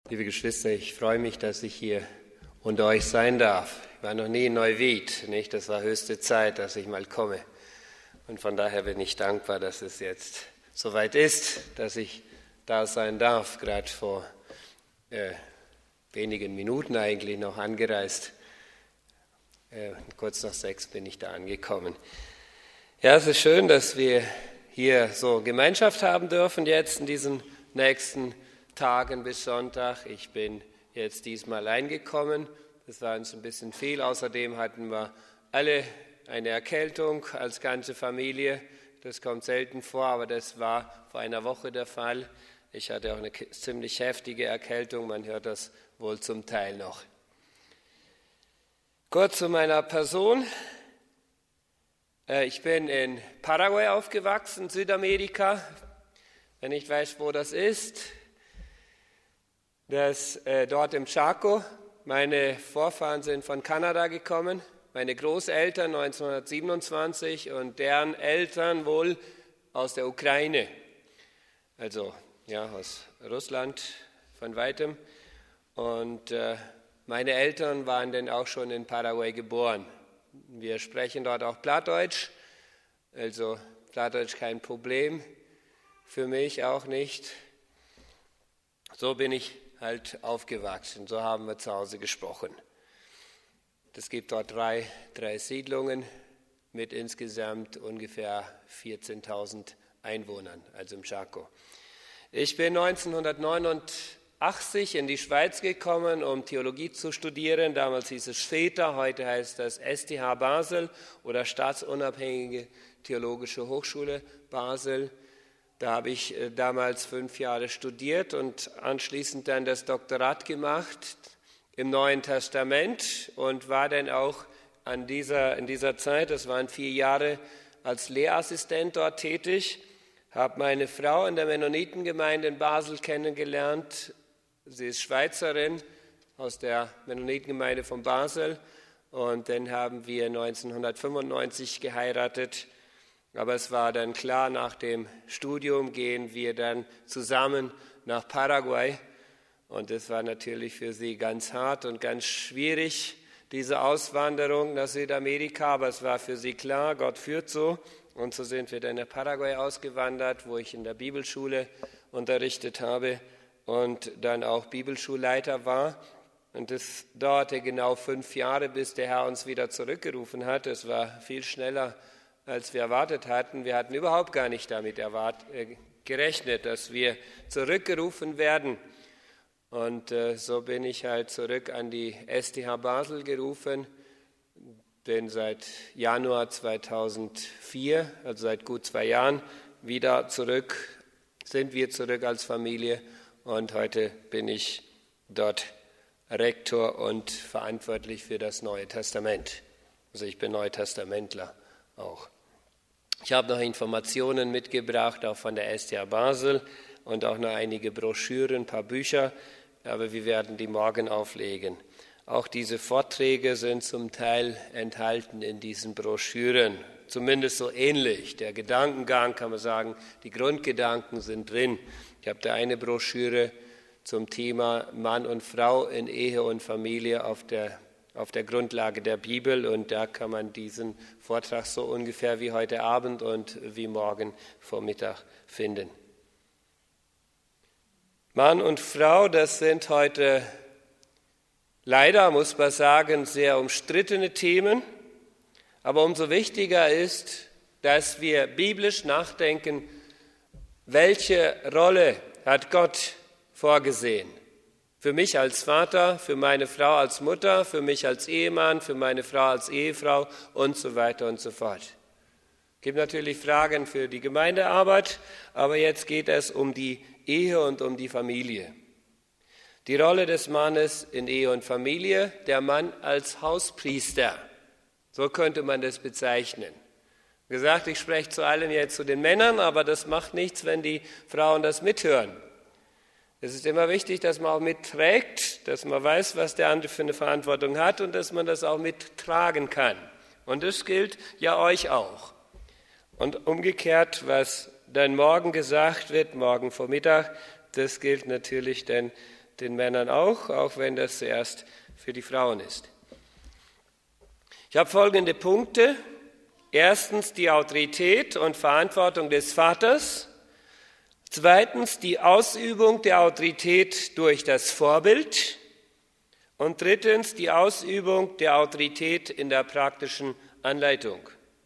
Liebe Geschwister, ich freue mich, dass ich hier unter euch sein darf. Ich war noch nie in Neuwied, nicht? Das war höchste Zeit, dass ich mal komme. Und von daher bin ich dankbar, dass es jetzt soweit ist, dass ich da sein darf. Gerade vor wenigen Minuten eigentlich noch angereist. Kurz nach 6 bin ich da angekommen. Ja, es ist schön, dass wir hier so Gemeinschaft haben dürfen jetzt in diesen nächsten Tagen bis Sonntag. Ich bin jetzt diesmal eingekommen. Das war uns ein bisschen viel. Außerdem hatten wir alle eine Erkältung als ganze Familie. Das kommt selten vor, aber das war vor einer Woche der Fall. Ich hatte auch eine ziemlich heftige Erkältung. Man hört das wohl zum Teil noch. Kurz zu meiner Person. Ich bin in Paraguay aufgewachsen, Südamerika. Wenn ich weiß, wo das ist, dort im Chaco. Meine Vorfahren sind von Kanada gekommen, meine Großeltern 1927 und deren Eltern wohl aus der Ukraine, also ja, aus Russland von weitem. Und meine Eltern waren dann auch schon in Paraguay geboren. Wir sprechen dort auch Plattdeutsch, also Plattdeutsch kein Problem, für mich auch nicht. So bin ich halt aufgewachsen, so haben wir zu Hause gesprochen. Es gibt dort drei Siedlungen mit insgesamt ungefähr 14.000 Einwohnern, also im Chaco. Ich bin 1989 in die Schweiz gekommen, um Theologie zu studieren. Damals hieß es STHA, heute heißt das STH Basel oder Staatsunabhängige Theologische Hochschule Basel. Da habe ich damals 5 Jahre studiert und anschließend dann das Doktorat gemacht im Neuen Testament und war dann auch in dieser Zeit, das waren 4 Jahre, als Lehrassistent dort tätig. Habe meine Frau in der Mennonitengemeinde in Basel kennengelernt. Sie ist Schweizerin aus der Mennonitengemeinde von Basel und dann haben wir 1995 geheiratet. Aber es war dann klar, nach dem Studium gehen wir dann zusammen nach Paraguay. Und es war natürlich für sie ganz hart und ganz schwierig, diese Auswanderung nach Südamerika. Aber es war für sie klar, Gott führt so. Und so sind wir dann nach Paraguay ausgewandert, wo ich in der Bibelschule unterrichtet habe und dann auch Bibelschulleiter war. Und es dauerte genau 5 Jahre, bis der Herr uns wieder zurückgerufen hat. Es war viel schneller, als wir erwartet hatten. Wir hatten überhaupt gar nicht damit gerechnet, dass wir zurückgerufen werden. Und so bin ich halt zurück an die STH Basel gerufen. Bin seit Januar 2004, also seit gut 2 Jahren, sind wir zurück als Familie. Und heute bin ich dort Rektor und verantwortlich für das Neue Testament. Also ich bin Neutestamentler auch. Ich habe noch Informationen mitgebracht, auch von der STH Basel und auch noch einige Broschüren, ein paar Bücher, aber wir werden die morgen auflegen. Auch diese Vorträge sind zum Teil enthalten in diesen Broschüren, zumindest so ähnlich. Der Gedankengang, kann man sagen, die Grundgedanken sind drin. Ich habe da eine Broschüre zum Thema Mann und Frau in Ehe und Familie auf der Grundlage der Bibel und da kann man diesen Vortrag so ungefähr wie heute Abend und wie morgen Vormittag finden. Mann und Frau, das sind heute leider, muss man sagen, sehr umstrittene Themen, aber umso wichtiger ist, dass wir biblisch nachdenken, welche Rolle hat Gott vorgesehen? Für mich als Vater, für meine Frau als Mutter, für mich als Ehemann, für meine Frau als Ehefrau und so weiter und so fort. Es gibt natürlich Fragen für die Gemeindearbeit, aber jetzt geht es um die Ehe und um die Familie. Die Rolle des Mannes in Ehe und Familie, der Mann als Hauspriester, so könnte man das bezeichnen. Wie gesagt, ich spreche zu allem jetzt zu den Männern, aber das macht nichts, wenn die Frauen das mithören. Es ist immer wichtig, dass man auch mitträgt, dass man weiß, was der andere für eine Verantwortung hat und dass man das auch mittragen kann. Und das gilt ja euch auch. Und umgekehrt, was dann morgen gesagt wird, morgen Vormittag, das gilt natürlich dann den Männern auch wenn das zuerst für die Frauen ist. Ich habe folgende Punkte. Erstens die Autorität und Verantwortung des Vaters. Zweitens die Ausübung der Autorität durch das Vorbild. Und drittens die Ausübung der Autorität in der praktischen Anleitung.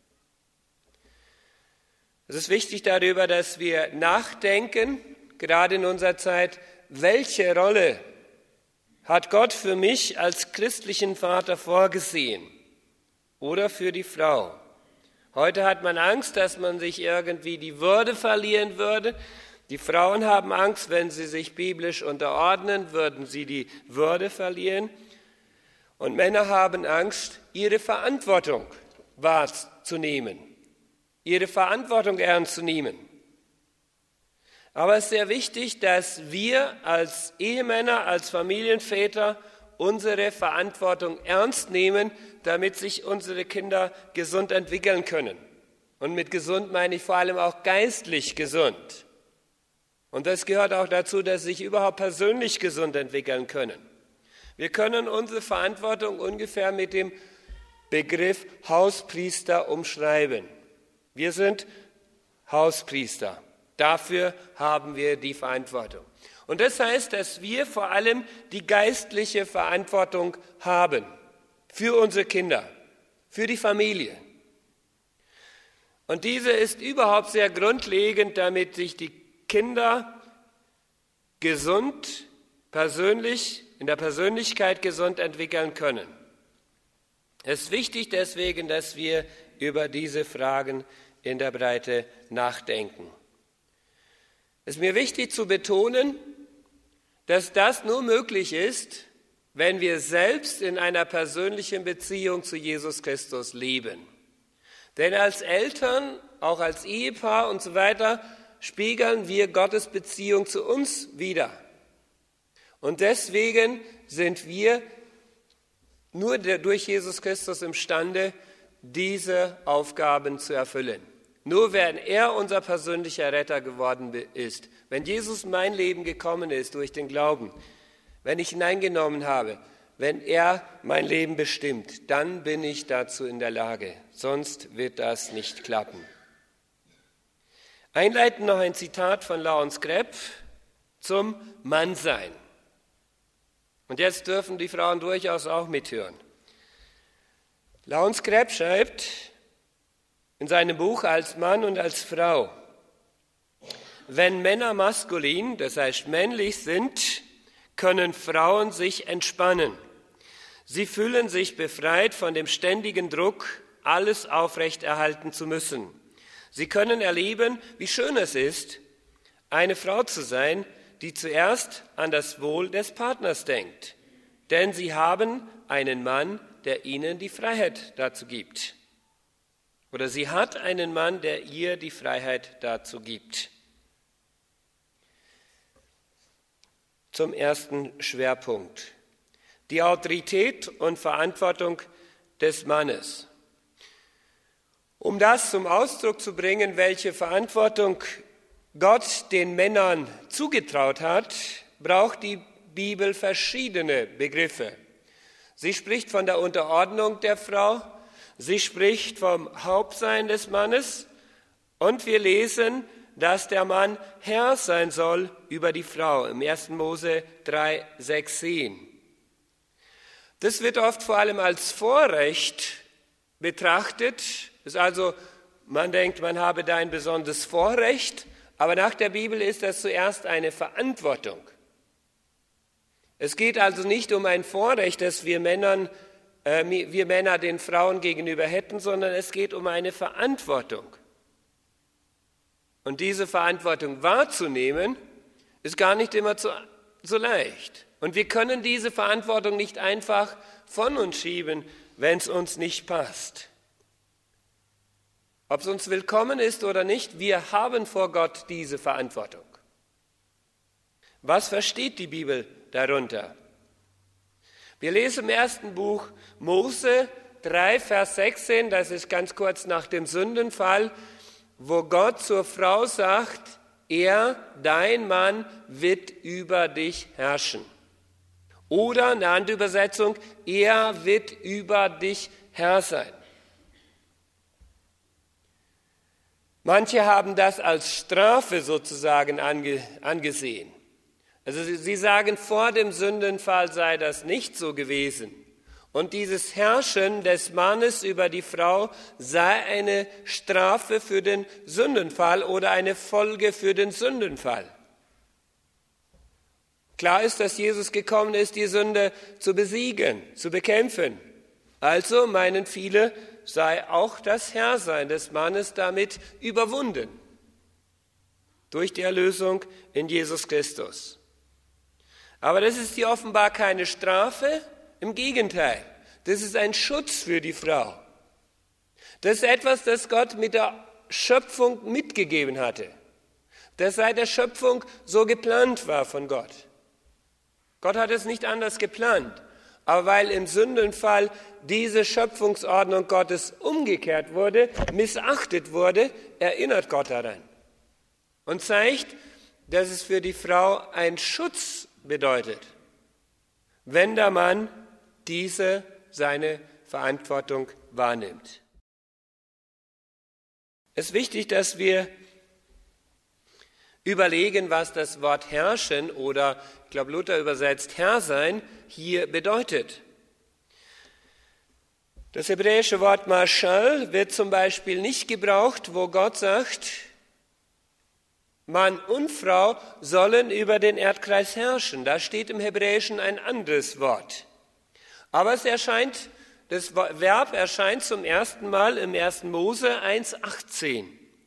Es ist wichtig darüber, dass wir nachdenken, gerade in unserer Zeit, welche Rolle hat Gott für mich als christlichen Vater vorgesehen oder für die Frau? Heute hat man Angst, dass man sich irgendwie die Würde verlieren würde. Die Frauen haben Angst, wenn sie sich biblisch unterordnen, würden sie die Würde verlieren. Und Männer haben Angst, ihre Verantwortung wahrzunehmen, ihre Verantwortung ernst zu nehmen. Aber es ist sehr wichtig, dass wir als Ehemänner, als Familienväter unsere Verantwortung ernst nehmen, damit sich unsere Kinder gesund entwickeln können. Und mit gesund meine ich vor allem auch geistlich gesund. Und das gehört auch dazu, dass sie sich überhaupt persönlich gesund entwickeln können. Wir können unsere Verantwortung ungefähr mit dem Begriff Hauspriester umschreiben. Wir sind Hauspriester. Dafür haben wir die Verantwortung. Und das heißt, dass wir vor allem die geistliche Verantwortung haben für unsere Kinder, für die Familie. Und diese ist überhaupt sehr grundlegend, damit sich die Kinder gesund, persönlich, in der Persönlichkeit gesund entwickeln können. Es ist wichtig deswegen, dass wir über diese Fragen in der Breite nachdenken. Es ist mir wichtig zu betonen, dass das nur möglich ist, wenn wir selbst in einer persönlichen Beziehung zu Jesus Christus leben. Denn als Eltern, auch als Ehepaar und so weiter, spiegeln wir Gottes Beziehung zu uns wider. Und deswegen sind wir nur durch Jesus Christus imstande, diese Aufgaben zu erfüllen. Nur wenn er unser persönlicher Retter geworden ist, wenn Jesus in mein Leben gekommen ist durch den Glauben, wenn ich hineingenommen habe, wenn er mein Leben bestimmt, dann bin ich dazu in der Lage. Sonst wird das nicht klappen. Einleitend noch ein Zitat von Laurence Krepf zum Mannsein. Und jetzt dürfen die Frauen durchaus auch mithören. Laurence Krepf schreibt in seinem Buch Als Mann und als Frau: Wenn Männer maskulin, das heißt männlich sind, können Frauen sich entspannen. Sie fühlen sich befreit von dem ständigen Druck, alles aufrechterhalten zu müssen. Sie können erleben, wie schön es ist, eine Frau zu sein, die zuerst an das Wohl des Partners denkt. Denn sie haben einen Mann, der ihnen die Freiheit dazu gibt. Oder sie hat einen Mann, der ihr die Freiheit dazu gibt. Zum ersten Schwerpunkt: die Autorität und Verantwortung des Mannes. Um das zum Ausdruck zu bringen, welche Verantwortung Gott den Männern zugetraut hat, braucht die Bibel verschiedene Begriffe. Sie spricht von der Unterordnung der Frau, sie spricht vom Hauptsein des Mannes und wir lesen, dass der Mann Herr sein soll über die Frau im 1. Mose 3, 6, 10. Das wird oft vor allem als Vorrecht betrachtet. Das ist also, man denkt, man habe da ein besonderes Vorrecht, aber nach der Bibel ist das zuerst eine Verantwortung. Es geht also nicht um ein Vorrecht, das wir Männer den Frauen gegenüber hätten, sondern es geht um eine Verantwortung. Und diese Verantwortung wahrzunehmen, ist gar nicht immer so leicht. Und wir können diese Verantwortung nicht einfach von uns schieben, wenn es uns nicht passt. Ob es uns willkommen ist oder nicht, wir haben vor Gott diese Verantwortung. Was versteht die Bibel darunter? Wir lesen im ersten Buch Mose 3, Vers 16, das ist ganz kurz nach dem Sündenfall, wo Gott zur Frau sagt, er, dein Mann, wird über dich herrschen. Oder eine andere Übersetzung, er wird über dich Herr sein. Manche haben das als Strafe sozusagen angesehen. Also sie sagen, vor dem Sündenfall sei das nicht so gewesen. Und dieses Herrschen des Mannes über die Frau sei eine Strafe für den Sündenfall oder eine Folge für den Sündenfall. Klar ist, dass Jesus gekommen ist, die Sünde zu besiegen, zu bekämpfen. Also meinen viele, sei auch das Herrsein des Mannes damit überwunden. Durch die Erlösung in Jesus Christus. Aber das ist hier offenbar keine Strafe, im Gegenteil. Das ist ein Schutz für die Frau. Das ist etwas, das Gott mit der Schöpfung mitgegeben hatte. Das seit der Schöpfung so geplant war von Gott. Gott hat es nicht anders geplant. Aber weil im Sündenfall diese Schöpfungsordnung Gottes umgekehrt wurde, missachtet wurde, erinnert Gott daran. Und zeigt, dass es für die Frau ein Schutz bedeutet, wenn der Mann seine Verantwortung wahrnimmt. Es ist wichtig, dass wir überlegen, was das Wort herrschen oder, ich glaube, Luther übersetzt Herr sein, hier bedeutet. Das hebräische Wort Marschall wird zum Beispiel nicht gebraucht, wo Gott sagt, Mann und Frau sollen über den Erdkreis herrschen. Da steht im Hebräischen ein anderes Wort. Aber das Verb erscheint zum ersten Mal im 1. Mose 1,18,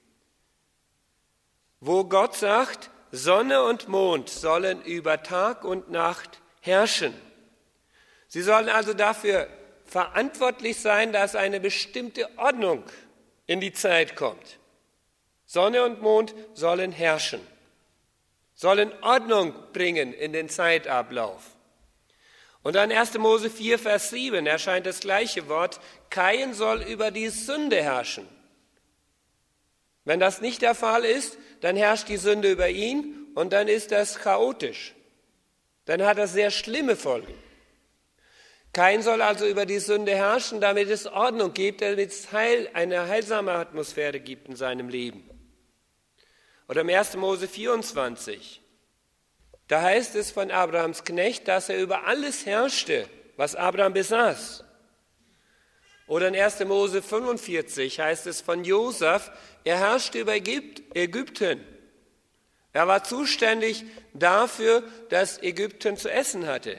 wo Gott sagt, Sonne und Mond sollen über Tag und Nacht herrschen. Sie sollen also dafür verantwortlich sein, dass eine bestimmte Ordnung in die Zeit kommt. Sonne und Mond sollen herrschen, sollen Ordnung bringen in den Zeitablauf. Und dann 1. Mose 4, Vers 7 erscheint das gleiche Wort, Kain soll über die Sünde herrschen. Wenn das nicht der Fall ist, dann herrscht die Sünde über ihn und dann ist das chaotisch. Dann hat das sehr schlimme Folgen. Kain soll also über die Sünde herrschen, damit es Ordnung gibt, damit es eine heilsame Atmosphäre gibt in seinem Leben. Oder im 1. Mose 24, da heißt es von Abrahams Knecht, dass er über alles herrschte, was Abraham besaß. Oder in 1. Mose 45 heißt es von Josef, er herrschte über Ägypten. Er war zuständig dafür, dass Ägypten zu essen hatte,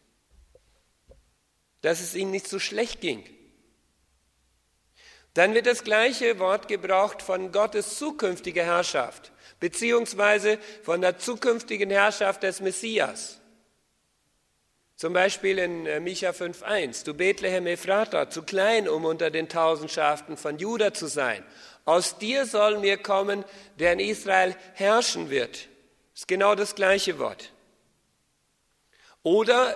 dass es ihnen nicht so schlecht ging. Dann wird das gleiche Wort gebraucht von Gottes zukünftiger Herrschaft, beziehungsweise von der zukünftigen Herrschaft des Messias. Zum Beispiel in Micha 5,1, du Bethlehem Ephrata, zu klein, um unter den Tausendschaften von Juda zu sein. Aus dir soll mir kommen, der in Israel herrschen wird. Das ist genau das gleiche Wort. Oder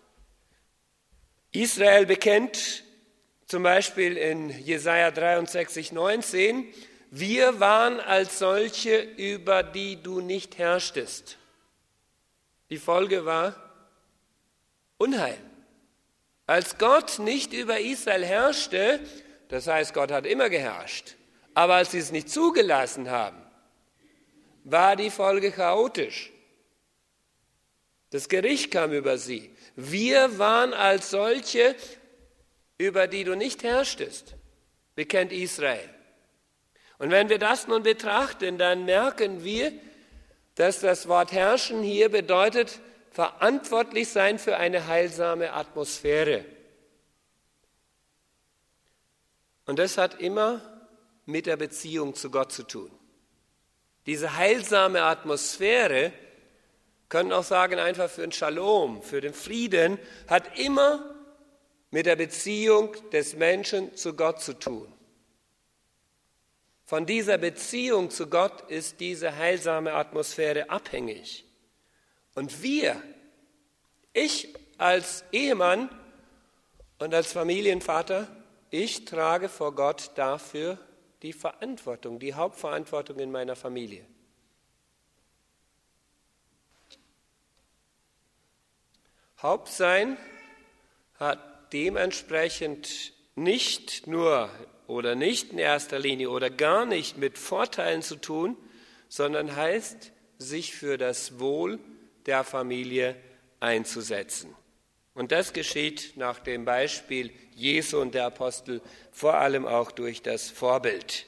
Israel bekennt zum Beispiel in Jesaja 63,19, wir waren als solche, über die du nicht herrschtest. Die Folge war Unheil. Als Gott nicht über Israel herrschte, das heißt, Gott hat immer geherrscht, aber als sie es nicht zugelassen haben, war die Folge chaotisch. Das Gericht kam über sie. Wir waren als solche, über die du nicht herrschtest, bekennt Israel. Und wenn wir das nun betrachten, dann merken wir, dass das Wort herrschen hier bedeutet, verantwortlich sein für eine heilsame Atmosphäre. Und das hat immer mit der Beziehung zu Gott zu tun. Diese heilsame Atmosphäre, können auch sagen einfach für den Shalom, für den Frieden, hat immer mit der Beziehung des Menschen zu Gott zu tun. Von dieser Beziehung zu Gott ist diese heilsame Atmosphäre abhängig. Und ich als Ehemann und als Familienvater, ich trage vor Gott dafür die Verantwortung, die Hauptverantwortung in meiner Familie. Hauptsein hat dementsprechend nicht nur oder nicht in erster Linie oder gar nicht mit Vorteilen zu tun, sondern heißt, sich für das Wohl der Familie einzusetzen. Und das geschieht nach dem Beispiel Jesu und der Apostel vor allem auch durch das Vorbild.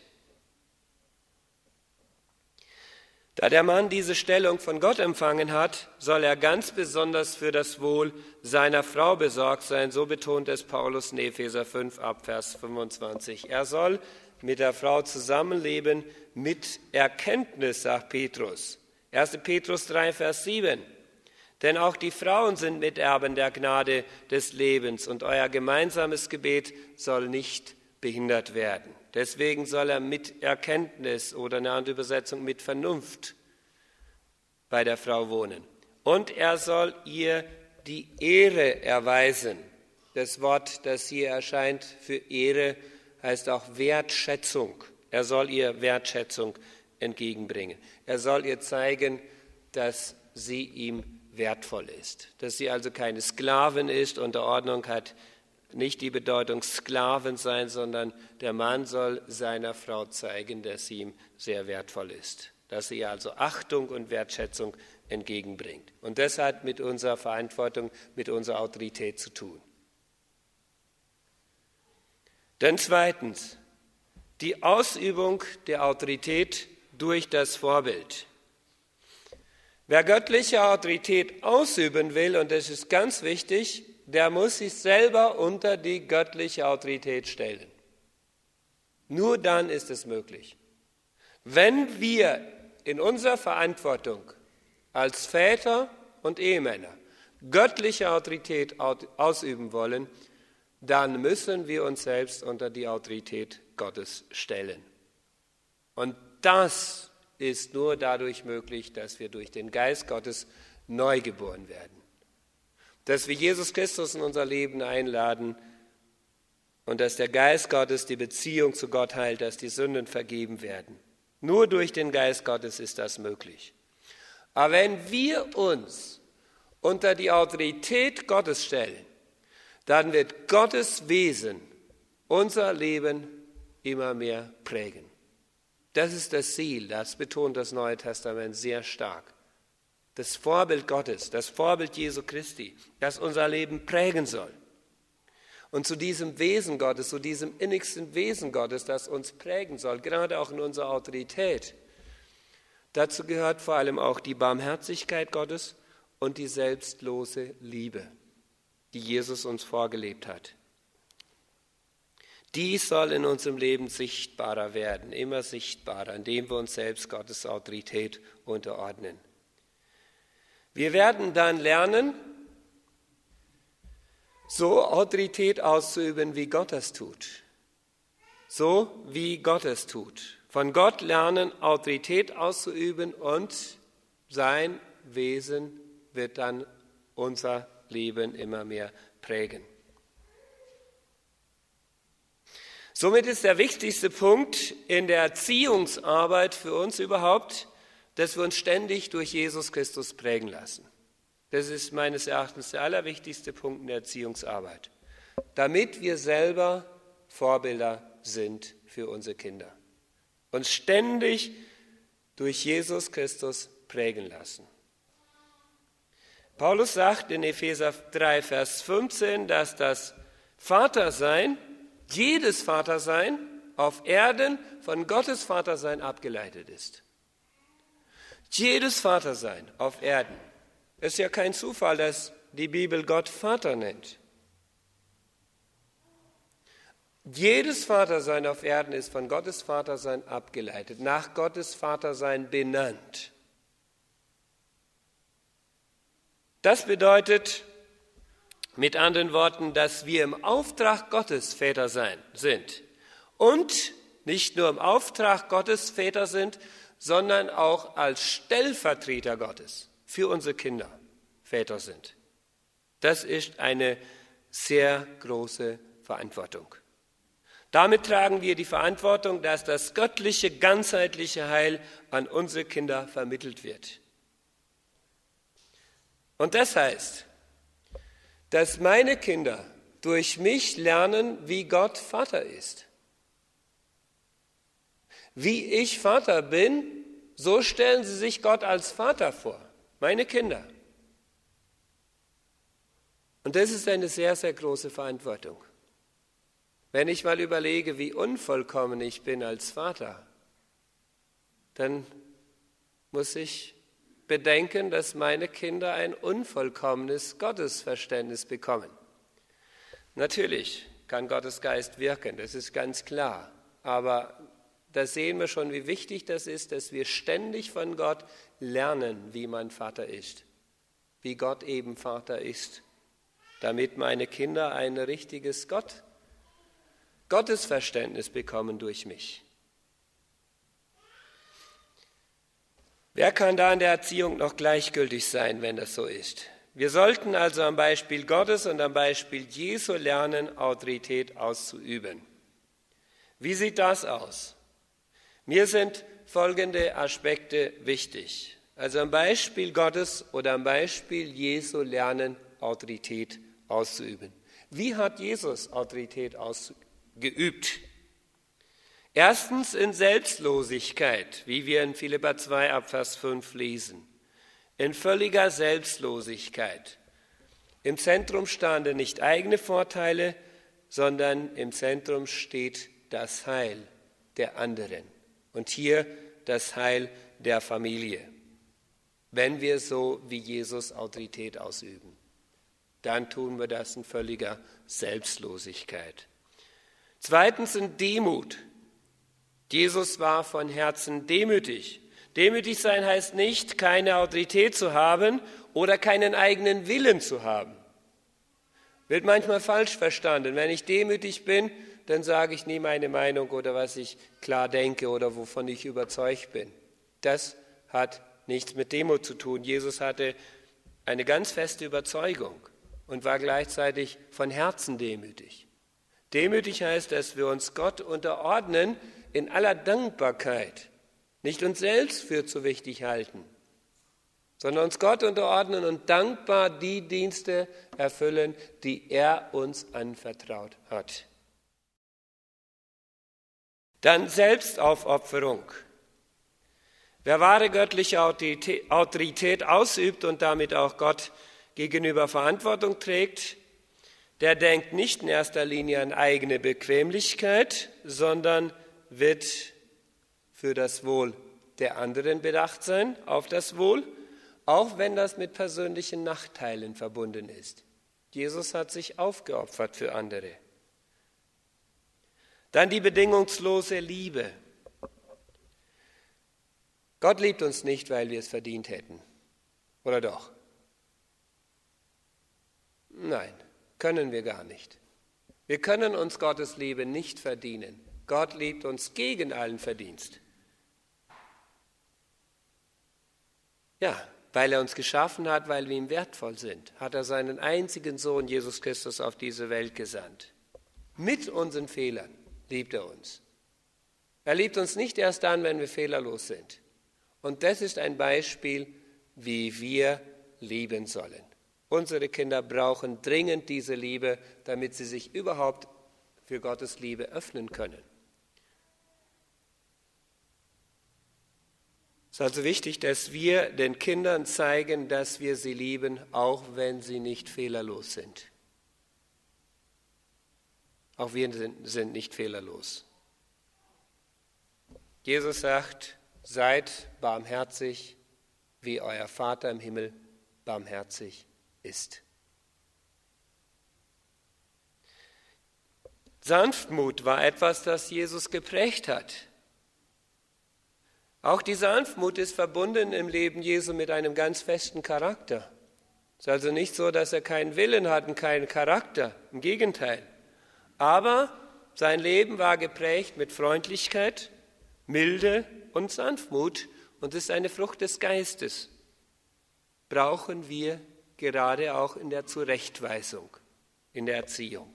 Da der Mann diese Stellung von Gott empfangen hat, soll er ganz besonders für das Wohl seiner Frau besorgt sein, so betont es Paulus in Epheser 5 ab Vers 25. Er soll mit der Frau zusammenleben mit Erkenntnis, sagt Petrus. 1. Petrus 3, Vers 7. Denn auch die Frauen sind Miterben der Gnade des Lebens und euer gemeinsames Gebet soll nicht behindert werden. Deswegen soll er mit Erkenntnis oder eine andere Übersetzung mit Vernunft bei der Frau wohnen. Und er soll ihr die Ehre erweisen. Das Wort, das hier erscheint für Ehre, heißt auch Wertschätzung. Er soll ihr Wertschätzung entgegenbringen. Er soll ihr zeigen, dass sie ihm wertvoll ist. Dass sie also keine Sklavin ist. Unterordnung hat nicht die Bedeutung Sklaven sein, sondern der Mann soll seiner Frau zeigen, dass sie ihm sehr wertvoll ist. Dass sie ihr also Achtung und Wertschätzung entgegenbringt. Und das hat mit unserer Verantwortung, mit unserer Autorität zu tun. Dann zweitens, die Ausübung der Autorität durch das Vorbild. Wer göttliche Autorität ausüben will, und das ist ganz wichtig, der muss sich selber unter die göttliche Autorität stellen. Nur dann ist es möglich. Wenn wir in unserer Verantwortung als Väter und Ehemänner göttliche Autorität ausüben wollen, dann müssen wir uns selbst unter die Autorität Gottes stellen. Und das ist nur dadurch möglich, dass wir durch den Geist Gottes neu geboren werden. Dass wir Jesus Christus in unser Leben einladen und dass der Geist Gottes die Beziehung zu Gott heilt, dass die Sünden vergeben werden. Nur durch den Geist Gottes ist das möglich. Aber wenn wir uns unter die Autorität Gottes stellen, dann wird Gottes Wesen unser Leben immer mehr prägen. Das ist das Ziel, das betont das Neue Testament sehr stark. Das Vorbild Gottes, das Vorbild Jesu Christi, das unser Leben prägen soll. Und zu diesem Wesen Gottes, zu diesem innigsten Wesen Gottes, das uns prägen soll, gerade auch in unserer Autorität, dazu gehört vor allem auch die Barmherzigkeit Gottes und die selbstlose Liebe, die Jesus uns vorgelebt hat. Dies soll in unserem Leben sichtbarer werden, immer sichtbarer, indem wir uns selbst Gottes Autorität unterordnen. Wir werden dann lernen, so Autorität auszuüben, wie Gott es tut. So wie Gott es tut. Von Gott lernen, Autorität auszuüben und sein Wesen wird dann unser Leben immer mehr prägen. Somit ist der wichtigste Punkt in der Erziehungsarbeit für uns überhaupt, dass wir uns ständig durch Jesus Christus prägen lassen. Das ist meines Erachtens der allerwichtigste Punkt in der Erziehungsarbeit, damit wir selber Vorbilder sind für unsere Kinder. Uns ständig durch Jesus Christus prägen lassen. Paulus sagt in Epheser 3, Vers 15, dass das Vatersein, jedes Vatersein auf Erden von Gottes Vatersein abgeleitet ist. Jedes Vatersein auf Erden. Es ist ja kein Zufall, dass die Bibel Gott Vater nennt. Jedes Vatersein auf Erden ist von Gottes Vatersein abgeleitet, nach Gottes Vatersein benannt. Das bedeutet mit anderen Worten, dass wir im Auftrag Gottes Väter sind. Und nicht nur im Auftrag Gottes Väter sind, sondern auch als Stellvertreter Gottes für unsere Kinder Väter sind. Das ist eine sehr große Verantwortung. Damit tragen wir die Verantwortung, dass das göttliche, ganzheitliche Heil an unsere Kinder vermittelt wird. Und das heißt, dass meine Kinder durch mich lernen, wie Gott Vater ist. Wie ich Vater bin, so stellen sie sich Gott als Vater vor, meine Kinder. Und das ist eine sehr, sehr große Verantwortung. Wenn ich mal überlege, wie unvollkommen ich bin als Vater, dann muss ich bedenken, dass meine Kinder ein unvollkommenes Gottesverständnis bekommen. Natürlich kann Gottes Geist wirken, das ist ganz klar. Aber da sehen wir schon, wie wichtig das ist, dass wir ständig von Gott lernen, wie man Vater ist, wie Gott eben Vater ist, damit meine Kinder ein richtiges Gottesverständnis bekommen durch mich. Wer kann da in der Erziehung noch gleichgültig sein, wenn das so ist? Wir sollten also am Beispiel Gottes und am Beispiel Jesu lernen, Autorität auszuüben. Wie sieht das aus? Mir sind folgende Aspekte wichtig. Also am Beispiel Gottes oder am Beispiel Jesu lernen, Autorität auszuüben. Wie hat Jesus Autorität ausgeübt? Erstens in Selbstlosigkeit, wie wir in Philipper 2 ab Vers 5 lesen. In völliger Selbstlosigkeit. Im Zentrum standen nicht eigene Vorteile, sondern im Zentrum steht das Heil der anderen. Und hier das Heil der Familie. Wenn wir so wie Jesus Autorität ausüben, dann tun wir das in völliger Selbstlosigkeit. Zweitens in Demut. Jesus war von Herzen demütig. Demütig sein heißt nicht, keine Autorität zu haben oder keinen eigenen Willen zu haben. Wird manchmal falsch verstanden. Wenn ich demütig bin, dann sage ich nie meine Meinung oder was ich klar denke oder wovon ich überzeugt bin. Das hat nichts mit Demut zu tun. Jesus hatte eine ganz feste Überzeugung und war gleichzeitig von Herzen demütig. Demütig heißt, dass wir uns Gott unterordnen in aller Dankbarkeit, nicht uns selbst für zu wichtig halten, sondern uns Gott unterordnen und dankbar die Dienste erfüllen, die er uns anvertraut hat. Dann Selbstaufopferung. Wer wahre göttliche Autorität ausübt und damit auch Gott gegenüber Verantwortung trägt, der denkt nicht in erster Linie an eigene Bequemlichkeit, sondern wird für das Wohl der anderen bedacht sein, auf das Wohl, auch wenn das mit persönlichen Nachteilen verbunden ist. Jesus hat sich aufgeopfert für andere. Dann die bedingungslose Liebe. Gott liebt uns nicht, weil wir es verdient hätten. Oder doch? Nein, können wir gar nicht. Wir können uns Gottes Liebe nicht verdienen. Gott liebt uns gegen allen Verdienst. Ja, weil er uns geschaffen hat, weil wir ihm wertvoll sind, hat er seinen einzigen Sohn, Jesus Christus, auf diese Welt gesandt. Mit unseren Fehlern liebt er uns. Er liebt uns nicht erst dann, wenn wir fehlerlos sind. Und das ist ein Beispiel, wie wir lieben sollen. Unsere Kinder brauchen dringend diese Liebe, damit sie sich überhaupt für Gottes Liebe öffnen können. Es ist also wichtig, dass wir den Kindern zeigen, dass wir sie lieben, auch wenn sie nicht fehlerlos sind. Auch wir sind nicht fehlerlos. Jesus sagt, seid barmherzig, wie euer Vater im Himmel barmherzig ist. Sanftmut war etwas, das Jesus geprägt hat. Auch die Sanftmut ist verbunden im Leben Jesu mit einem ganz festen Charakter. Es ist also nicht so, dass er keinen Willen hat und keinen Charakter. Im Gegenteil. Aber sein Leben war geprägt mit Freundlichkeit, Milde und Sanftmut und ist eine Frucht des Geistes. Brauchen wir gerade auch in der Zurechtweisung, in der Erziehung.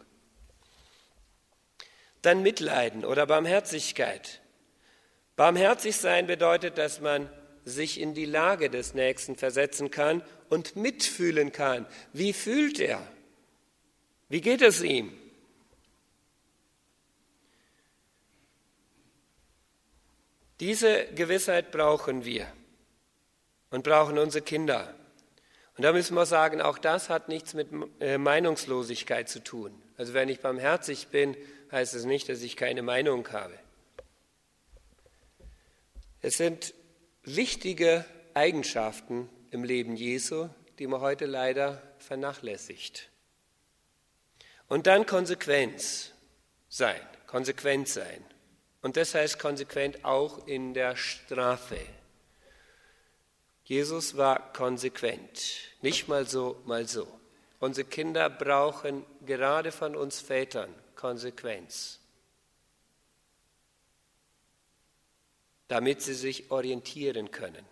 Dann Mitleiden oder Barmherzigkeit. Barmherzig sein bedeutet, dass man sich in die Lage des Nächsten versetzen kann und mitfühlen kann. Wie fühlt er? Wie geht es ihm? Diese Gewissheit brauchen wir und brauchen unsere Kinder. Und da müssen wir sagen, auch das hat nichts mit Meinungslosigkeit zu tun. Also wenn ich barmherzig bin, heißt es nicht, dass ich keine Meinung habe. Es sind wichtige Eigenschaften im Leben Jesu, die man heute leider vernachlässigt. Und dann konsequent sein. Und das heißt konsequent auch in der Strafe. Jesus war konsequent, nicht mal so, mal so. Unsere Kinder brauchen gerade von uns Vätern Konsequenz, damit sie sich orientieren können.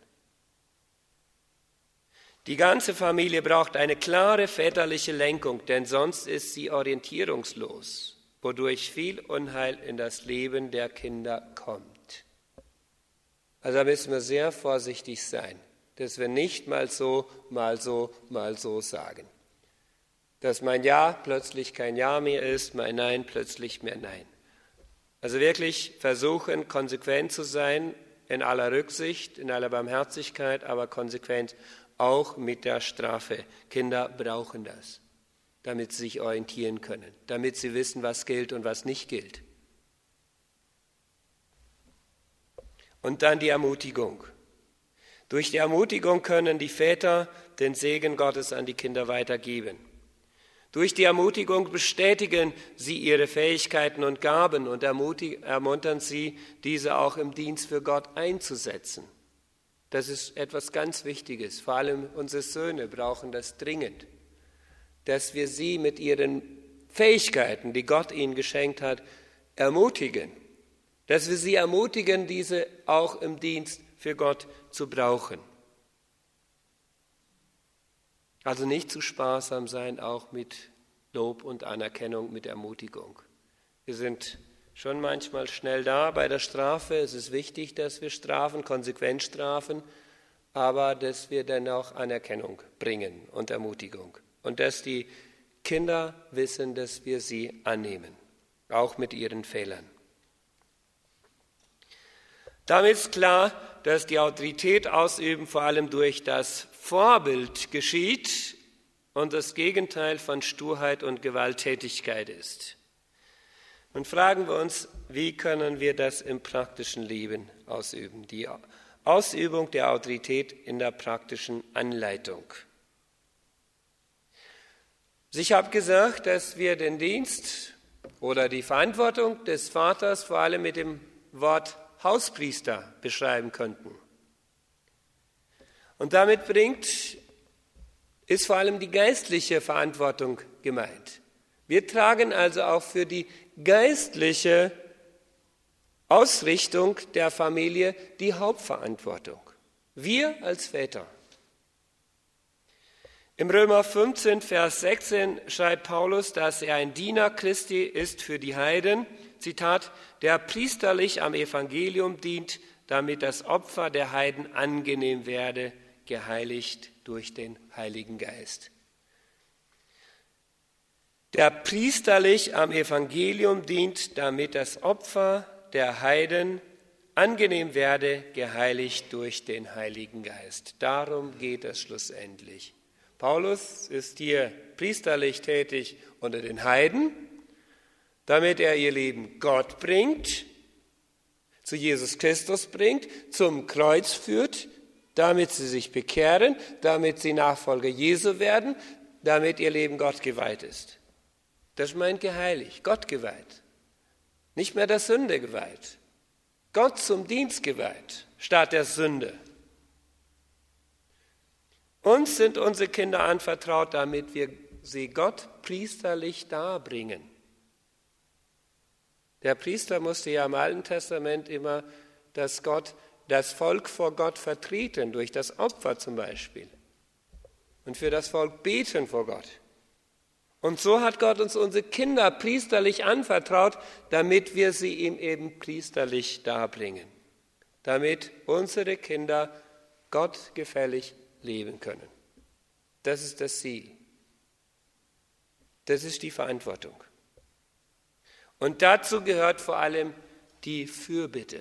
Die ganze Familie braucht eine klare väterliche Lenkung, denn sonst ist sie orientierungslos, wodurch viel Unheil in das Leben der Kinder kommt. Also da müssen wir sehr vorsichtig sein, dass wir nicht mal so, mal so, mal so sagen. Dass mein Ja plötzlich kein Ja mehr ist, mein Nein plötzlich mehr Nein. Also wirklich versuchen, konsequent zu sein, in aller Rücksicht, in aller Barmherzigkeit, aber konsequent auch mit der Strafe. Kinder brauchen das, damit sie sich orientieren können, damit sie wissen, was gilt und was nicht gilt. Und dann die Ermutigung. Durch die Ermutigung können die Väter den Segen Gottes an die Kinder weitergeben. Durch die Ermutigung bestätigen sie ihre Fähigkeiten und Gaben und ermuntern sie, diese auch im Dienst für Gott einzusetzen. Das ist etwas ganz Wichtiges. Vor allem unsere Söhne brauchen das dringend, dass wir sie mit ihren Fähigkeiten, die Gott ihnen geschenkt hat, ermutigen. Dass wir sie ermutigen, diese auch im Dienst für Gott zu brauchen. Also nicht zu sparsam sein, auch mit Lob und Anerkennung, mit Ermutigung. Wir sind schon manchmal schnell da bei der Strafe. Es ist wichtig, dass wir strafen, konsequent strafen, aber dass wir dann auch Anerkennung bringen und Ermutigung. Und dass die Kinder wissen, dass wir sie annehmen, auch mit ihren Fehlern. Damit ist klar, dass die Autorität ausüben vor allem durch das Vorbild geschieht und das Gegenteil von Sturheit und Gewalttätigkeit ist. Und fragen wir uns, wie können wir das im praktischen Leben ausüben? Die Ausübung der Autorität in der praktischen Anleitung. Ich habe gesagt, dass wir den Dienst oder die Verantwortung des Vaters vor allem mit dem Wort Hauspriester beschreiben könnten. Und damit ist vor allem die geistliche Verantwortung gemeint. Wir tragen also auch für die geistliche Ausrichtung der Familie die Hauptverantwortung. Wir als Väter. Im Römer 15, Vers 16 schreibt Paulus, dass er ein Diener Christi ist für die Heiden, Zitat, der priesterlich am Evangelium dient, damit das Opfer der Heiden angenehm werde, geheiligt durch den Heiligen Geist. Der priesterlich am Evangelium dient, damit das Opfer der Heiden angenehm werde, geheiligt durch den Heiligen Geist. Darum geht es schlussendlich. Paulus ist hier priesterlich tätig unter den Heiden, damit er ihr Leben Gott bringt, zu Jesus Christus bringt, zum Kreuz führt, damit sie sich bekehren, damit sie Nachfolger Jesu werden, damit ihr Leben Gott geweiht ist. Das meint geheiligt, Gott geweiht. Nicht mehr der Sünde geweiht. Gott zum Dienst geweiht, statt der Sünde. Uns sind unsere Kinder anvertraut, damit wir sie Gott priesterlich darbringen. Der Priester musste ja im Alten Testament immer das Volk vor Gott vertreten, durch das Opfer zum Beispiel. Und für das Volk beten vor Gott. Und so hat Gott uns unsere Kinder priesterlich anvertraut, damit wir sie ihm eben priesterlich darbringen. Damit unsere Kinder Gott gefällig leben können. Das ist das Ziel. Das ist die Verantwortung. Und dazu gehört vor allem die Fürbitte.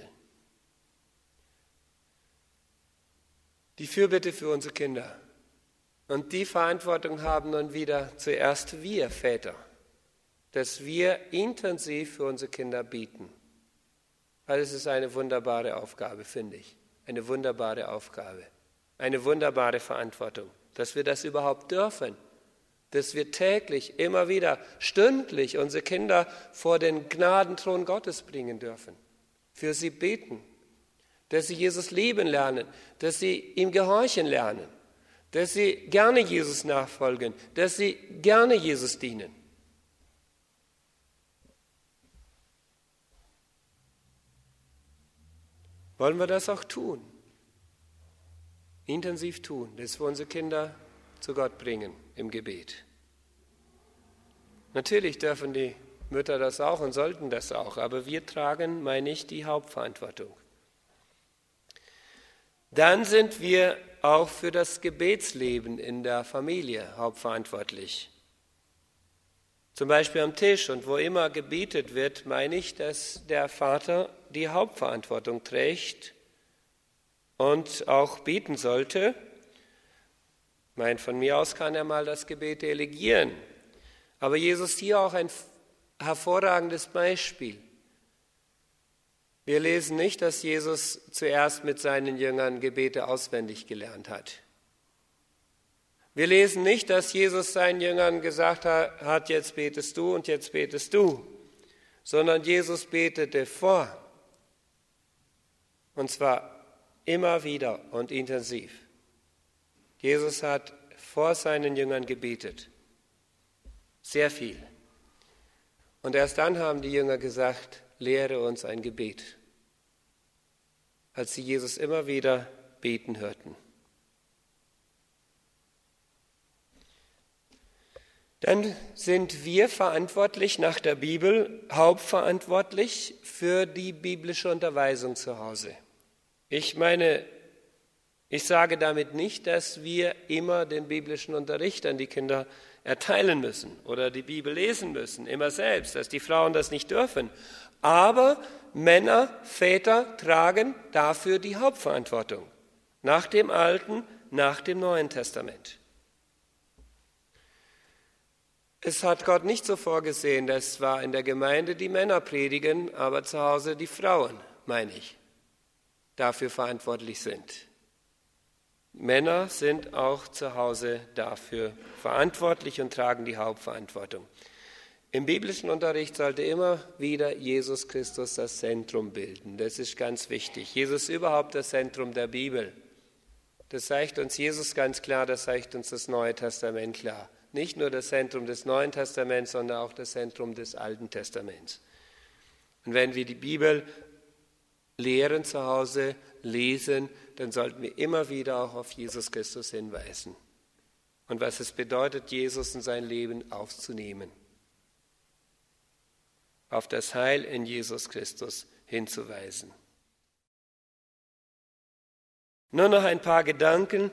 Die Fürbitte für unsere Kinder. Und die Verantwortung haben nun wieder zuerst wir Väter, dass wir intensiv für unsere Kinder beten. Weil es ist eine wunderbare Aufgabe, finde ich. Eine wunderbare Aufgabe. Eine wunderbare Verantwortung, dass wir das überhaupt dürfen. Dass wir täglich, immer wieder, stündlich unsere Kinder vor den Gnadenthron Gottes bringen dürfen. Für sie beten. Dass sie Jesus lieben lernen. Dass sie ihm gehorchen lernen. Dass sie gerne Jesus nachfolgen. Dass sie gerne Jesus dienen. Wollen wir das auch tun? Intensiv tun, dass wir unsere Kinder zu Gott bringen im Gebet. Natürlich dürfen die Mütter das auch und sollten das auch, aber wir tragen, meine ich, die Hauptverantwortung. Dann sind wir auch für das Gebetsleben in der Familie hauptverantwortlich. Zum Beispiel am Tisch und wo immer gebetet wird, meine ich, dass der Vater die Hauptverantwortung trägt und auch beten sollte. Von mir aus kann er mal das Gebet delegieren. Aber Jesus hier auch ein hervorragendes Beispiel. Wir lesen nicht, dass Jesus zuerst mit seinen Jüngern Gebete auswendig gelernt hat. Wir lesen nicht, dass Jesus seinen Jüngern gesagt hat, jetzt betest du und jetzt betest du, sondern Jesus betete vor. Und zwar immer wieder und intensiv. Jesus hat vor seinen Jüngern gebetet. Sehr viel. Und erst dann haben die Jünger gesagt, lehre uns ein Gebet. Als sie Jesus immer wieder beten hörten. Dann sind wir verantwortlich nach der Bibel, hauptverantwortlich für die biblische Unterweisung zu Hause. Ich sage damit nicht, dass wir immer den biblischen Unterricht an die Kinder erteilen müssen oder die Bibel lesen müssen, immer selbst, dass die Frauen das nicht dürfen. Aber Männer, Väter tragen dafür die Hauptverantwortung. Nach dem Alten, nach dem Neuen Testament. Es hat Gott nicht so vorgesehen, dass zwar in der Gemeinde die Männer predigen, aber zu Hause die Frauen, meine ich, dafür verantwortlich sind. Männer sind auch zu Hause dafür verantwortlich und tragen die Hauptverantwortung. Im biblischen Unterricht sollte immer wieder Jesus Christus das Zentrum bilden. Das ist ganz wichtig. Jesus ist überhaupt das Zentrum der Bibel. Das zeigt uns Jesus ganz klar, das zeigt uns das Neue Testament klar. Nicht nur das Zentrum des Neuen Testaments, sondern auch das Zentrum des Alten Testaments. Und wenn wir die Bibel lehren zu Hause, lesen, dann sollten wir immer wieder auch auf Jesus Christus hinweisen. Und was es bedeutet, Jesus in sein Leben aufzunehmen. Auf das Heil in Jesus Christus hinzuweisen. Nur noch ein paar Gedanken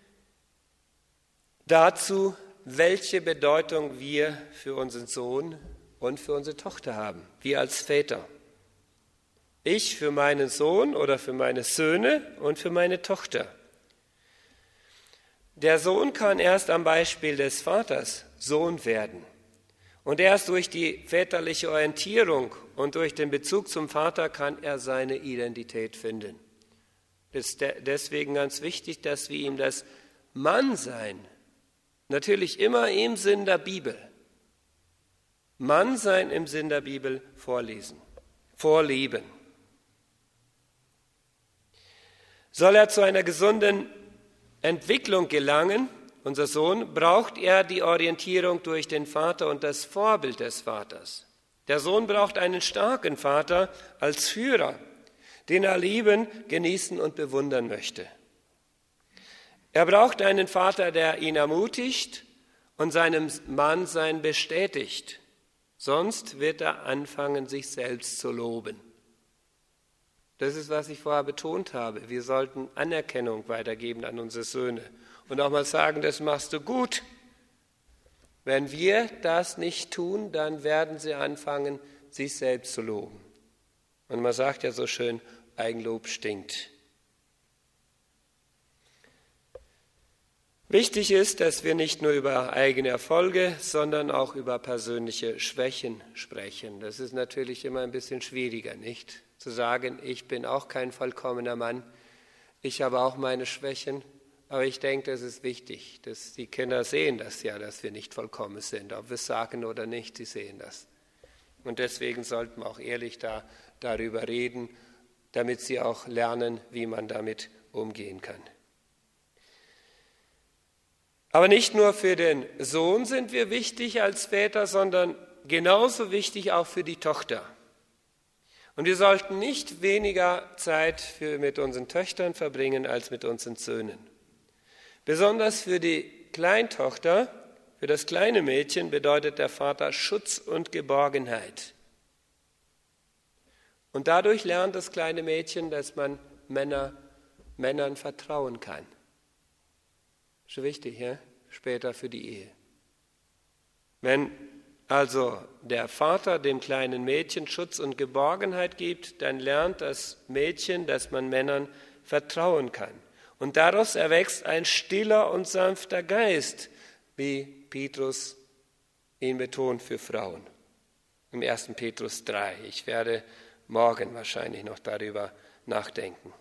dazu, welche Bedeutung wir für unseren Sohn und für unsere Tochter haben, wir als Väter. Ich für meinen Sohn oder für meine Söhne und für meine Tochter. Der Sohn kann erst am Beispiel des Vaters Sohn werden. Und erst durch die väterliche Orientierung und durch den Bezug zum Vater kann er seine Identität finden. Es ist deswegen ganz wichtig, dass wir ihm das Mannsein, natürlich immer im Sinn der Bibel, Mannsein im Sinn der Bibel vorleben. Soll er zu einer gesunden Entwicklung gelangen, unser Sohn, braucht er die Orientierung durch den Vater und das Vorbild des Vaters. Der Sohn braucht einen starken Vater als Führer, den er lieben, genießen und bewundern möchte. Er braucht einen Vater, der ihn ermutigt und seinem Mannsein bestätigt. Sonst wird er anfangen, sich selbst zu loben. Das ist, was ich vorher betont habe. Wir sollten Anerkennung weitergeben an unsere Söhne und auch mal sagen, das machst du gut. Wenn wir das nicht tun, dann werden sie anfangen, sich selbst zu loben. Und man sagt ja so schön, Eigenlob stinkt. Wichtig ist, dass wir nicht nur über eigene Erfolge, sondern auch über persönliche Schwächen sprechen. Das ist natürlich immer ein bisschen schwieriger, nicht? Zu sagen, ich bin auch kein vollkommener Mann, ich habe auch meine Schwächen, aber ich denke, das ist wichtig, dass die Kinder sehen das ja, dass wir nicht vollkommen sind, ob wir es sagen oder nicht, sie sehen das. Und deswegen sollten wir auch ehrlich darüber reden, damit sie auch lernen, wie man damit umgehen kann. Aber nicht nur für den Sohn sind wir wichtig als Väter, sondern genauso wichtig auch für die Tochter. Und wir sollten nicht weniger Zeit mit unseren Töchtern verbringen als mit unseren Söhnen. Besonders für die Kleintochter, für das kleine Mädchen bedeutet der Vater Schutz und Geborgenheit. Und dadurch lernt das kleine Mädchen, dass man Männern vertrauen kann. Schon wichtig, ja? Später für die Ehe. Wenn also der Vater dem kleinen Mädchen Schutz und Geborgenheit gibt, dann lernt das Mädchen, dass man Männern vertrauen kann. Und daraus erwächst ein stiller und sanfter Geist, wie Petrus ihn betont für Frauen. Im 1. Petrus 3. Ich werde morgen wahrscheinlich noch darüber nachdenken.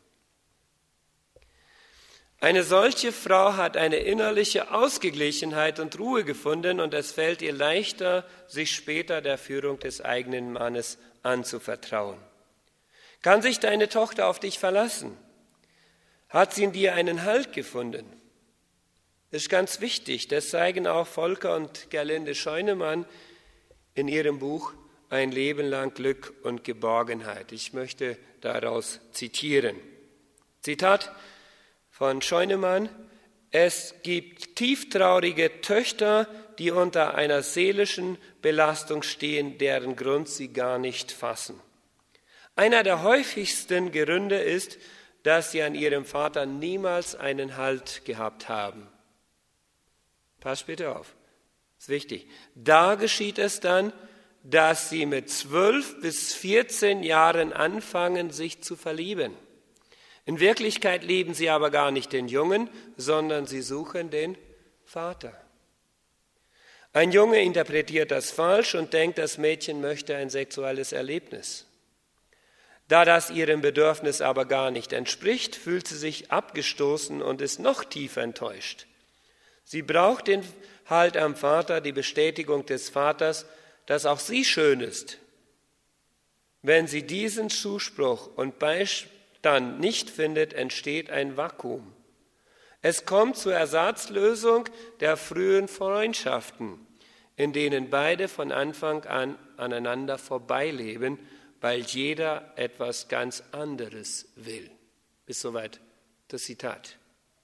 Eine solche Frau hat eine innerliche Ausgeglichenheit und Ruhe gefunden und es fällt ihr leichter, sich später der Führung des eigenen Mannes anzuvertrauen. Kann sich deine Tochter auf dich verlassen? Hat sie in dir einen Halt gefunden? Das ist ganz wichtig, das zeigen auch Volker und Gerlinde Scheunemann in ihrem Buch Ein Leben lang Glück und Geborgenheit. Ich möchte daraus zitieren. Zitat von Scheunemann: Es gibt tieftraurige Töchter, die unter einer seelischen Belastung stehen, deren Grund sie gar nicht fassen. Einer der häufigsten Gründe ist, dass sie an ihrem Vater niemals einen Halt gehabt haben. Pass bitte auf, das ist wichtig. Da geschieht es dann, dass sie mit 12 bis 14 Jahren anfangen, sich zu verlieben. In Wirklichkeit lieben sie aber gar nicht den Jungen, sondern sie suchen den Vater. Ein Junge interpretiert das falsch und denkt, das Mädchen möchte ein sexuelles Erlebnis. Da das ihrem Bedürfnis aber gar nicht entspricht, fühlt sie sich abgestoßen und ist noch tiefer enttäuscht. Sie braucht den Halt am Vater, die Bestätigung des Vaters, dass auch sie schön ist. Wenn sie diesen Zuspruch und Beistand nicht findet, entsteht ein Vakuum. Es kommt zur Ersatzlösung der frühen Freundschaften, in denen beide von Anfang an aneinander vorbeileben, weil jeder etwas ganz anderes will. Bis soweit das Zitat.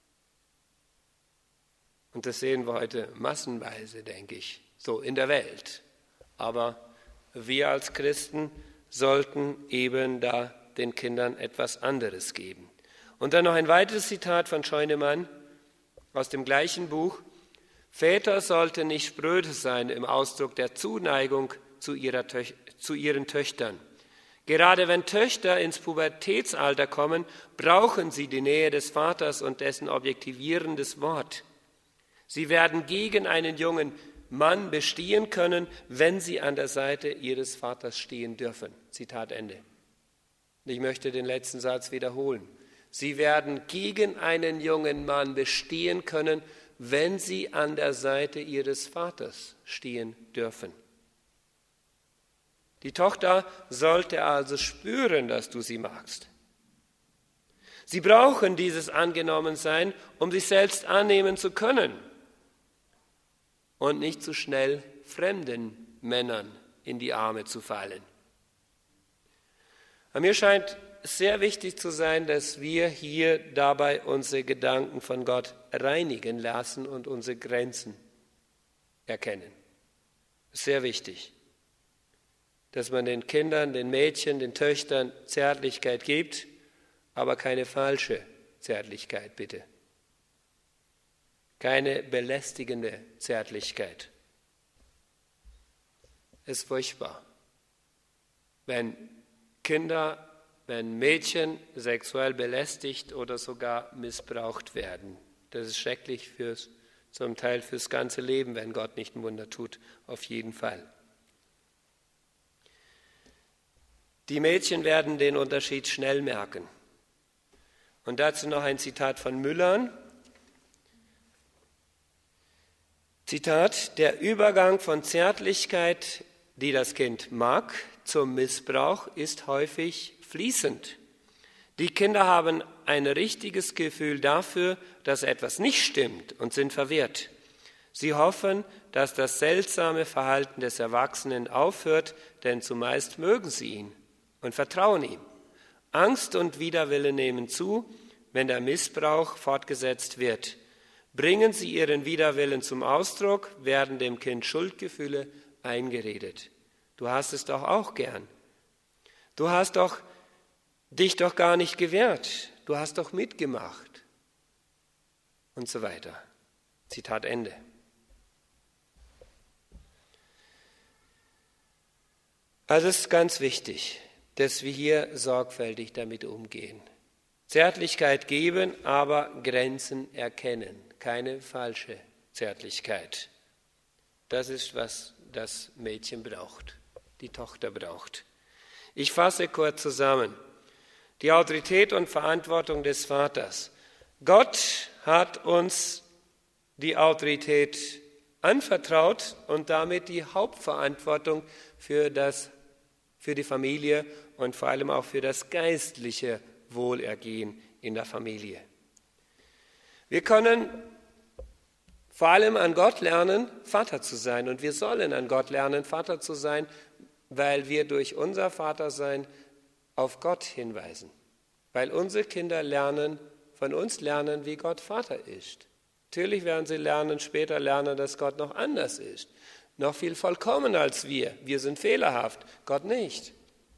Und das sehen wir heute massenweise, denke ich, so in der Welt. Aber wir als Christen sollten eben da den Kindern etwas anderes geben. Und dann noch ein weiteres Zitat von Scheunemann aus dem gleichen Buch. Väter sollten nicht spröde sein im Ausdruck der Zuneigung zu ihren Töchtern. Gerade wenn Töchter ins Pubertätsalter kommen, brauchen sie die Nähe des Vaters und dessen objektivierendes Wort. Sie werden gegen einen jungen Mann bestehen können, wenn sie an der Seite ihres Vaters stehen dürfen. Zitat Ende. Ich möchte den letzten Satz wiederholen. Sie werden gegen einen jungen Mann bestehen können, wenn sie an der Seite ihres Vaters stehen dürfen. Die Tochter sollte also spüren, dass du sie magst. Sie brauchen dieses Angenommensein, um sich selbst annehmen zu können und nicht zu schnell fremden Männern in die Arme zu fallen. Aber mir scheint sehr wichtig zu sein, dass wir hier dabei unsere Gedanken von Gott reinigen lassen und unsere Grenzen erkennen. Sehr wichtig, dass man den Kindern, den Mädchen, den Töchtern Zärtlichkeit gibt, aber keine falsche Zärtlichkeit, bitte. Keine belästigende Zärtlichkeit, ist furchtbar. Wenn Mädchen sexuell belästigt oder sogar missbraucht werden. Das ist schrecklich zum Teil fürs ganze Leben, wenn Gott nicht ein Wunder tut, auf jeden Fall. Die Mädchen werden den Unterschied schnell merken. Und dazu noch ein Zitat von Müllern. Zitat: Der Übergang von Zärtlichkeit, die das Kind mag, zum Missbrauch ist häufig fließend. Die Kinder haben ein richtiges Gefühl dafür, dass etwas nicht stimmt und sind verwirrt. Sie hoffen, dass das seltsame Verhalten des Erwachsenen aufhört, denn zumeist mögen sie ihn und vertrauen ihm. Angst und Widerwille nehmen zu, wenn der Missbrauch fortgesetzt wird. Bringen sie ihren Widerwillen zum Ausdruck, werden dem Kind Schuldgefühle eingeredet. Du hast es doch auch gern. Du hast dich doch gar nicht gewehrt. Du hast doch mitgemacht. Und so weiter. Zitat Ende. Also es ist ganz wichtig, dass wir hier sorgfältig damit umgehen. Zärtlichkeit geben, aber Grenzen erkennen. Keine falsche Zärtlichkeit. Das ist, was das Mädchen braucht, die Tochter braucht. Ich fasse kurz zusammen. Die Autorität und Verantwortung des Vaters. Gott hat uns die Autorität anvertraut und damit die Hauptverantwortung für die Familie und vor allem auch für das geistliche Wohlergehen in der Familie. Wir können vor allem an Gott lernen, Vater zu sein. Und wir sollen an Gott lernen, Vater zu sein, weil wir durch unser Vatersein auf Gott hinweisen. Weil unsere Kinder von uns lernen, wie Gott Vater ist. Natürlich werden sie später lernen, dass Gott noch anders ist. Noch viel vollkommener als wir. Wir sind fehlerhaft, Gott nicht.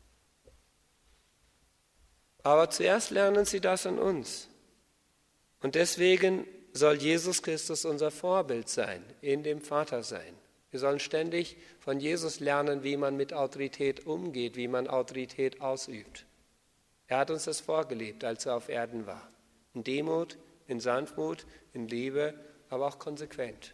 Aber zuerst lernen sie das an uns. Und deswegen soll Jesus Christus unser Vorbild sein, in dem Vatersein. Wir sollen ständig von Jesus lernen, wie man mit Autorität umgeht, wie man Autorität ausübt. Er hat uns das vorgelebt, als er auf Erden war. In Demut, in Sanftmut, in Liebe, aber auch konsequent.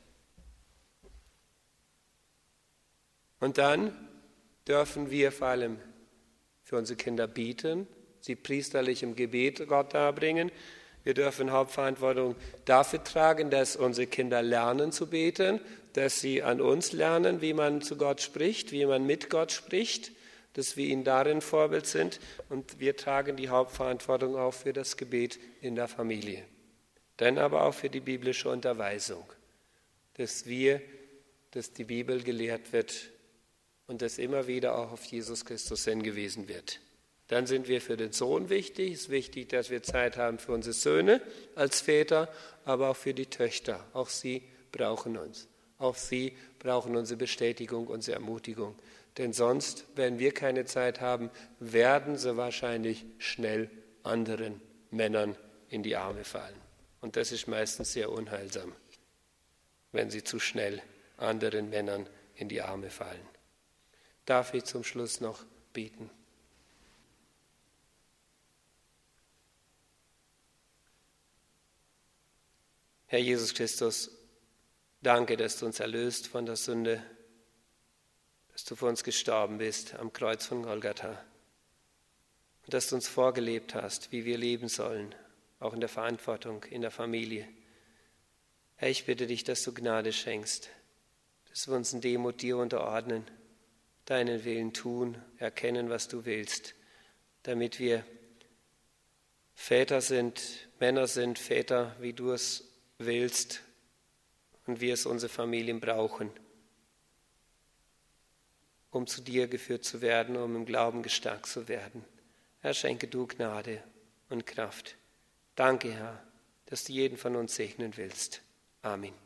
Und dann dürfen wir vor allem für unsere Kinder beten, sie priesterlich im Gebet Gott darbringen. Wir dürfen Hauptverantwortung dafür tragen, dass unsere Kinder lernen zu beten, dass sie an uns lernen, wie man zu Gott spricht, wie man mit Gott spricht, dass wir ihnen darin Vorbild sind. Und wir tragen die Hauptverantwortung auch für das Gebet in der Familie. Dann aber auch für die biblische Unterweisung, dass die Bibel gelehrt wird und dass immer wieder auch auf Jesus Christus hingewiesen wird. Dann sind wir für den Sohn wichtig. Es ist wichtig, dass wir Zeit haben für unsere Söhne als Väter, aber auch für die Töchter. Auch sie brauchen uns. Auch sie brauchen unsere Bestätigung, unsere Ermutigung. Denn sonst, wenn wir keine Zeit haben, werden sie wahrscheinlich schnell anderen Männern in die Arme fallen. Und das ist meistens sehr unheilsam, wenn sie zu schnell anderen Männern in die Arme fallen. Darf ich zum Schluss noch beten? Herr Jesus Christus, danke, dass du uns erlöst von der Sünde, dass du für uns gestorben bist am Kreuz von Golgatha und dass du uns vorgelebt hast, wie wir leben sollen, auch in der Verantwortung, in der Familie. Herr, ich bitte dich, dass du Gnade schenkst, dass wir uns in Demut dir unterordnen, deinen Willen tun, erkennen, was du willst, damit wir Väter sind, Männer sind, Väter, wie du es willst und wir es unsere Familien brauchen, um zu dir geführt zu werden, um im Glauben gestärkt zu werden. Herr, schenke du Gnade und Kraft. Danke, Herr, dass du jeden von uns segnen willst. Amen.